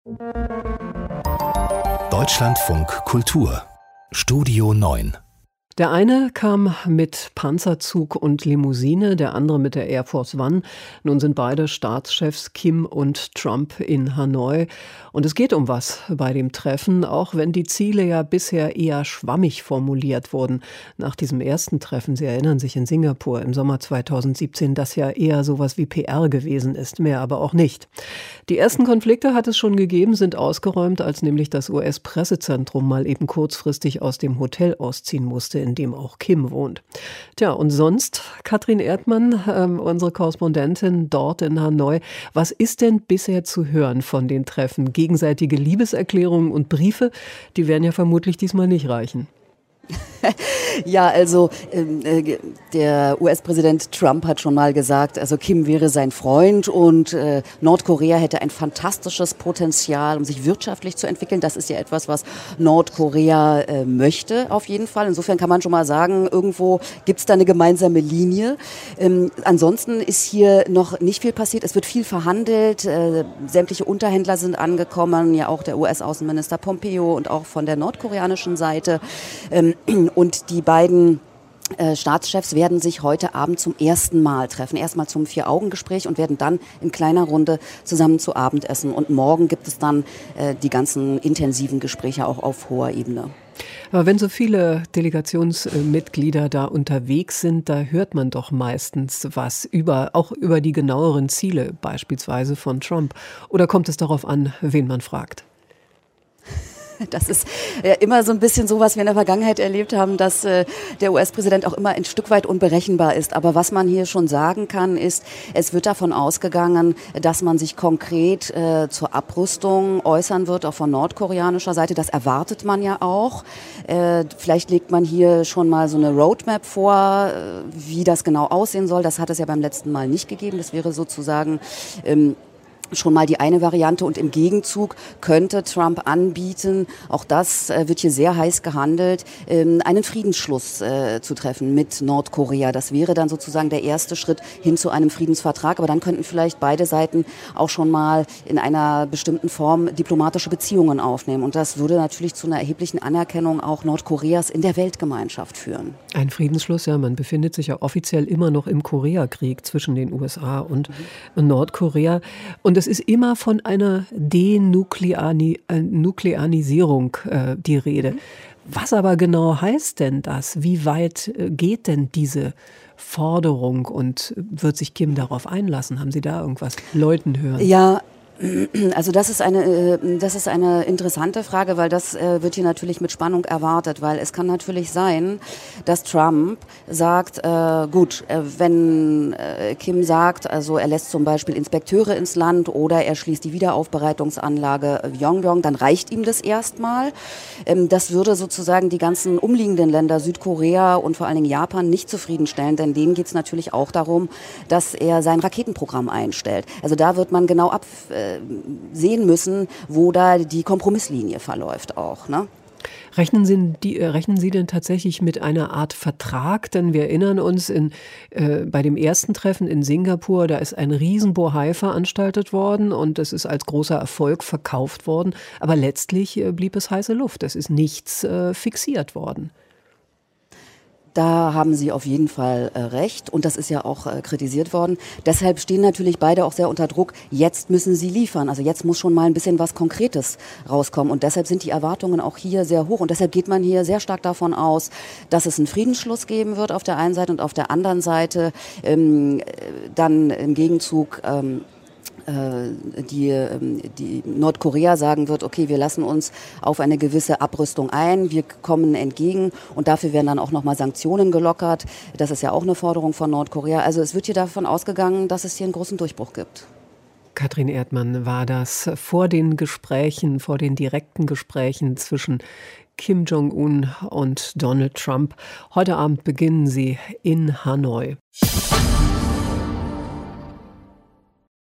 Deutschlandfunk Kultur Studio 9. Der eine kam mit Panzerzug und Limousine, der andere mit der Air Force One. Nun sind beide Staatschefs Kim und Trump in Hanoi. Und es geht um was bei dem Treffen, auch wenn die Ziele ja bisher eher schwammig formuliert wurden. Nach diesem ersten Treffen, Sie erinnern sich, in Singapur im Sommer 2017, das ja eher sowas wie PR gewesen ist, mehr aber auch nicht. Die ersten Konflikte hat es schon gegeben, sind ausgeräumt, als nämlich das US-Pressezentrum mal eben kurzfristig aus dem Hotel ausziehen musste, in dem auch Kim wohnt. Tja, und sonst, Katrin Erdmann, unsere Korrespondentin dort in Hanoi, was ist denn bisher zu hören von den Treffen? Gegenseitige Liebeserklärungen und Briefe, die werden ja vermutlich diesmal nicht reichen. Ja, also der US-Präsident Trump hat schon mal gesagt, also Kim wäre sein Freund und Nordkorea hätte ein fantastisches Potenzial, um sich wirtschaftlich zu entwickeln. Das ist ja etwas, was Nordkorea möchte auf jeden Fall. Insofern kann man schon mal sagen, irgendwo gibt es da eine gemeinsame Linie. Ansonsten ist hier noch nicht viel passiert. Es wird viel verhandelt. Sämtliche Unterhändler sind angekommen, ja auch der US-Außenminister Pompeo und auch von der nordkoreanischen Seite. Und die beiden Staatschefs werden sich heute Abend zum ersten Mal treffen. Erstmal zum Vier-Augen-Gespräch und werden dann in kleiner Runde zusammen zu Abend essen. Und morgen gibt es dann die ganzen intensiven Gespräche auch auf hoher Ebene. Aber wenn so viele Delegationsmitglieder da unterwegs sind, da hört man doch meistens was auch über die genaueren Ziele, beispielsweise von Trump. Oder kommt es darauf an, wen man fragt? Das ist immer so ein bisschen so, was wir in der Vergangenheit erlebt haben, dass der US-Präsident auch immer ein Stück weit unberechenbar ist. Aber was man hier schon sagen kann, ist, es wird davon ausgegangen, dass man sich konkret zur Abrüstung äußern wird, auch von nordkoreanischer Seite. Das erwartet man ja auch. Vielleicht legt man hier schon mal so eine Roadmap vor, wie das genau aussehen soll. Das hat es ja beim letzten Mal nicht gegeben. Das wäre sozusagen schon mal die eine Variante und im Gegenzug könnte Trump anbieten, auch das wird hier sehr heiß gehandelt, einen Friedensschluss zu treffen mit Nordkorea. Das wäre dann sozusagen der erste Schritt hin zu einem Friedensvertrag, aber dann könnten vielleicht beide Seiten auch schon mal in einer bestimmten Form diplomatische Beziehungen aufnehmen und das würde natürlich zu einer erheblichen Anerkennung auch Nordkoreas in der Weltgemeinschaft führen. Ein Friedensschluss, ja, man befindet sich ja offiziell immer noch im Koreakrieg zwischen den USA und Nordkorea und es ist immer von einer Denuklearisierung die Rede. Was aber genau heißt denn das? Wie weit geht denn diese Forderung und wird sich Kim darauf einlassen? Haben Sie da irgendwas läuten hören? Ja, also das ist eine interessante Frage, weil das wird hier natürlich mit Spannung erwartet, weil es kann natürlich sein, dass Trump sagt, wenn Kim sagt, also er lässt zum Beispiel Inspekteure ins Land oder er schließt die Wiederaufbereitungsanlage Yongbyon, dann reicht ihm das erstmal. Das würde sozusagen die ganzen umliegenden Länder, Südkorea und vor allen Dingen Japan, nicht zufriedenstellen, denn denen geht es natürlich auch darum, dass er sein Raketenprogramm einstellt. Also da wird man genau sehen müssen, wo da die Kompromisslinie verläuft auch, ne? Rechnen Sie denn tatsächlich mit einer Art Vertrag? Denn wir erinnern uns, bei dem ersten Treffen in Singapur, da ist ein Riesenbohai veranstaltet worden und es ist als großer Erfolg verkauft worden. Aber letztlich blieb es heiße Luft. Es ist nichts fixiert worden. Da haben Sie auf jeden Fall recht und das ist ja auch kritisiert worden. Deshalb stehen natürlich beide auch sehr unter Druck. Jetzt müssen sie liefern. Also jetzt muss schon mal ein bisschen was Konkretes rauskommen und deshalb sind die Erwartungen auch hier sehr hoch und deshalb geht man hier sehr stark davon aus, dass es einen Friedensschluss geben wird auf der einen Seite und auf der anderen Seite dann im Gegenzug die Nordkorea sagen wird, okay, wir lassen uns auf eine gewisse Abrüstung ein, wir kommen entgegen und dafür werden dann auch nochmal Sanktionen gelockert. Das ist ja auch eine Forderung von Nordkorea. Also es wird hier davon ausgegangen, dass es hier einen großen Durchbruch gibt. Katrin Erdmann war das vor den direkten Gesprächen zwischen Kim Jong-un und Donald Trump. Heute Abend beginnen sie in Hanoi.